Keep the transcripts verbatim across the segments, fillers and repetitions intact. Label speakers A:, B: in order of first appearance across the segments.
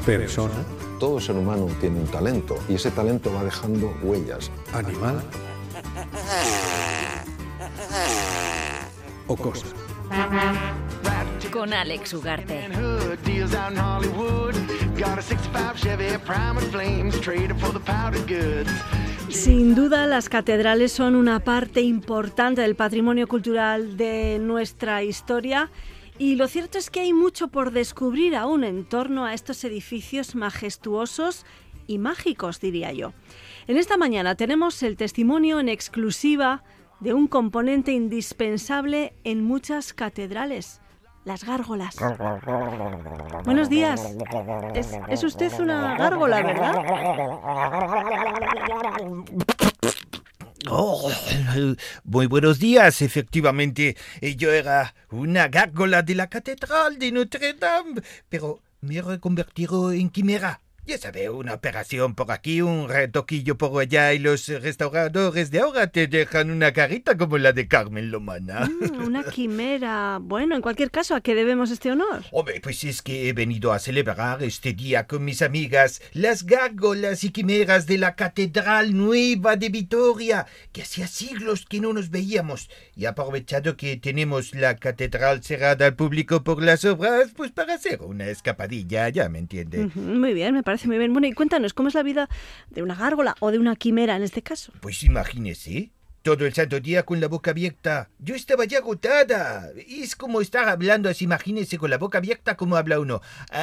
A: persona,
B: Todo ser humano tiene un talento y ese talento va dejando huellas.
A: animal o cosa.
C: Con Alex Ugarte.
D: Sin duda, las catedrales son una parte importante del patrimonio cultural de nuestra historia y lo cierto es que hay mucho por descubrir aún en torno a estos edificios majestuosos y mágicos, diría yo. En esta mañana tenemos el testimonio en exclusiva de un componente indispensable en muchas catedrales, las gárgolas. Buenos días. Es, es usted una gárgola, ¿verdad?
E: Oh, muy buenos días, efectivamente. Yo era una gárgola de la Catedral de Notre Dame, pero me he reconvertido en quimera. Ya sabe, una operación por aquí, un retoquillo por allá y los restauradores de ahora te dejan una carita como la de Carmen Lomana.
D: Mm, una quimera. Bueno, en cualquier caso, ¿a qué debemos este honor?
E: Hombre, pues es que he venido a celebrar este día con mis amigas, las gárgolas y quimeras de la Catedral Nueva de Vitoria, que hacía siglos que no nos veíamos. Y aprovechado que tenemos la catedral cerrada al público por las obras, pues para hacer una escapadilla, ya me entiende.
D: Ujú, muy bien, me parece muy bien. Bueno, y cuéntanos, ¿cómo es la vida de una gárgola o de una quimera en este caso?
E: Pues imagínese, todo el santo día con la boca abierta. Yo estaba ya agotada. Es como estar hablando así, imagínese, con la boca abierta, como habla uno.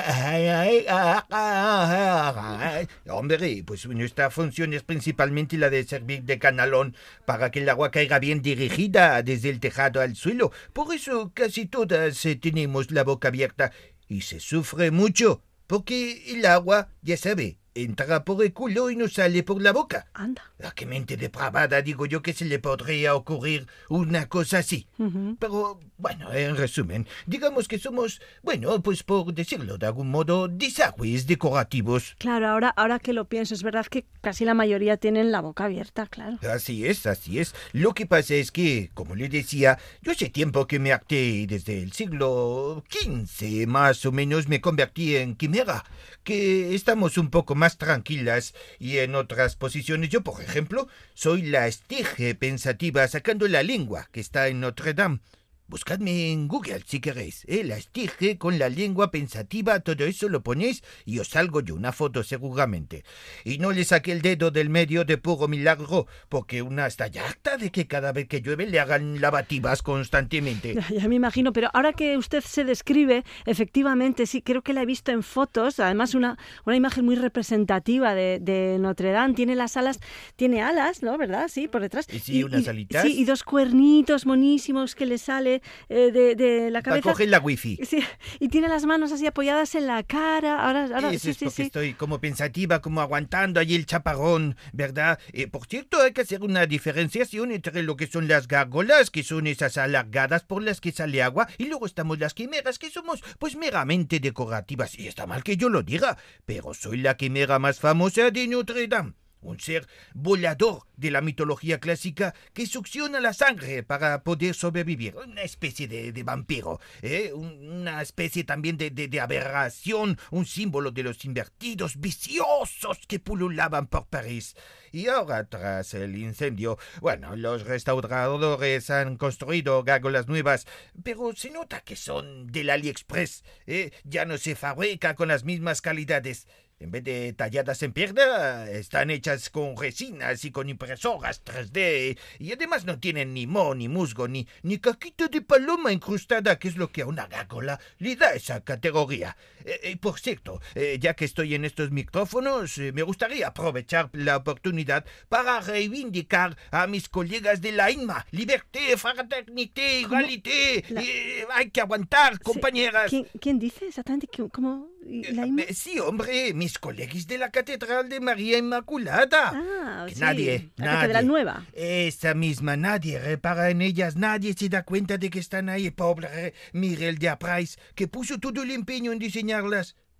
E: Hombre, pues nuestra función es principalmente la de servir de canalón para que el agua caiga bien dirigida desde el tejado al suelo. Por eso casi todas eh, tenemos la boca abierta y se sufre mucho. Porque el agua, ya sabe, entra por el culo y no sale por la boca.
D: Anda.
E: ¿A qué mente depravada digo yo que se le podría ocurrir una cosa así?
D: Ujú.
E: Pero, bueno, en resumen, digamos que somos, bueno, pues por decirlo de algún modo, desagües decorativos.
D: Claro, ahora, ahora que lo pienso, es verdad que casi la mayoría tienen la boca abierta, claro.
E: Así es, así es. Lo que pasa es que, como le decía, yo hace tiempo que me harté, desde el siglo quince más o menos, me convertí en quimera, que estamos un poco más tranquilas y en otras posiciones. Yo, por ejemplo, soy la estige pensativa sacando la lengua que está en Notre Dame. Buscadme en Google si queréis, ¿eh? La estige con la lengua pensativa, todo eso lo ponéis y os salgo yo una foto seguramente. Y no le saqué el dedo del medio de puro milagro, porque una está ya harta de que cada vez que llueve le hagan lavativas constantemente.
D: Ya, ya me imagino, pero ahora que usted se describe, efectivamente, sí, creo que la he visto en fotos, además una, una imagen muy representativa de, de Notre Dame. Tiene las alas, tiene alas, ¿no? ¿Verdad? Sí, por detrás.
E: Y sí, unas alitas.
D: Sí, y dos cuernitos monísimos que le sale eh, de, de la cabeza.
E: Para coger la wifi.
D: Sí, y tiene las manos así apoyadas en la cara. Ahora, ahora
E: Eso
D: sí,
E: es
D: sí,
E: porque
D: sí.
E: estoy como pensativa, como aguantando allí el chaparrón, ¿verdad? Eh, por cierto, hay que hacer una diferenciación entre lo que son las gárgolas, que son esas alargadas por las que sale agua, y luego estamos las quimeras, que somos pues meramente decorativas. Y está mal que yo lo diga, pero soy la quimera más famosa de Notre Dame. Un ser volador de la mitología clásica que succiona la sangre para poder sobrevivir. Una especie de, de vampiro, ¿eh? Una especie también de, de, de aberración, un símbolo de los invertidos viciosos que pululaban por París. Y ahora, tras el incendio, bueno, los restauradores han construido gárgolas nuevas, pero se nota que son del AliExpress, ¿eh? Ya no se fabrica con las mismas calidades. En vez de talladas en piedra, están hechas con resinas y con impresoras tres D. Y además no tienen ni moho, ni musgo, ni, ni caquita de paloma incrustada, que es lo que a una gárgola le da esa categoría. Eh, eh, por cierto, eh, ya que estoy en estos micrófonos, eh, me gustaría aprovechar la oportunidad para reivindicar a mis colegas de la INMA. Liberté, fraternité, égalité.
D: La...
E: Eh, hay que aguantar, compañeras.
D: ¿Quién, ¿Quién dice exactamente? ¿Cómo? ¿La INMA?
E: Eh, sí, hombre, mis colegas de la Catedral de María Inmaculada.
D: Ah,
E: que
D: sí.
E: nadie,
D: La
E: nadie,
D: Catedral Nueva.
E: Esa misma, nadie repara en ellas, nadie se da cuenta de que están ahí. Pobre Miguel de Aprais, que puso todo el empeño en diseñarlas.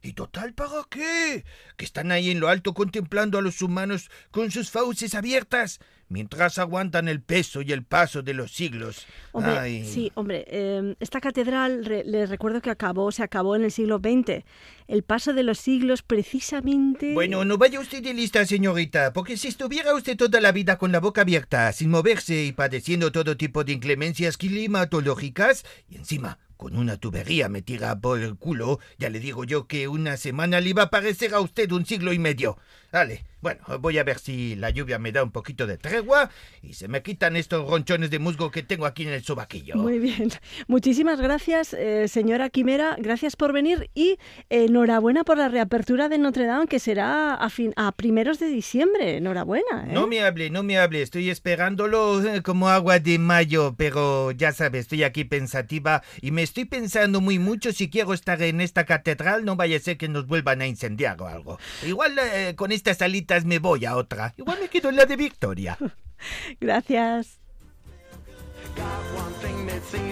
E: ¿Y total para qué? Que están ahí en lo alto contemplando a los humanos con sus fauces abiertas, mientras aguantan el peso y el paso de los siglos.
D: Hombre,
E: Ay.
D: sí, hombre, eh, esta catedral, re, les recuerdo que acabó, se acabó en el siglo veinte. El paso de los siglos, precisamente...
E: Bueno, no vaya usted de lista, señorita, porque si estuviera usted toda la vida con la boca abierta, sin moverse y padeciendo todo tipo de inclemencias climatológicas, y encima con una tubería metida por el culo, ya le digo yo que una semana le iba a parecer a usted un siglo y medio. Vale, bueno, voy a ver si la lluvia me da un poquito de tregua y se me quitan estos ronchones de musgo que tengo aquí en el sobaquillo.
D: Muy bien. Muchísimas gracias, eh, señora Quimera. Gracias por venir y eh, enhorabuena por la reapertura de Notre Dame, que será a, fin, a primeros de diciembre. Enhorabuena, ¿eh?
E: No me hable, no me hable. Estoy esperándolo eh, como agua de mayo, pero ya sabes, estoy aquí pensativa y me estoy pensando muy mucho si quiero estar en esta catedral. No vaya a ser que nos vuelvan a incendiar o algo. Igual eh, con estas alitas me voy a otra. Igual me quedo en la de Victoria.
D: Gracias.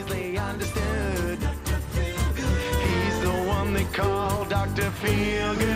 A: Doctor Feelgood.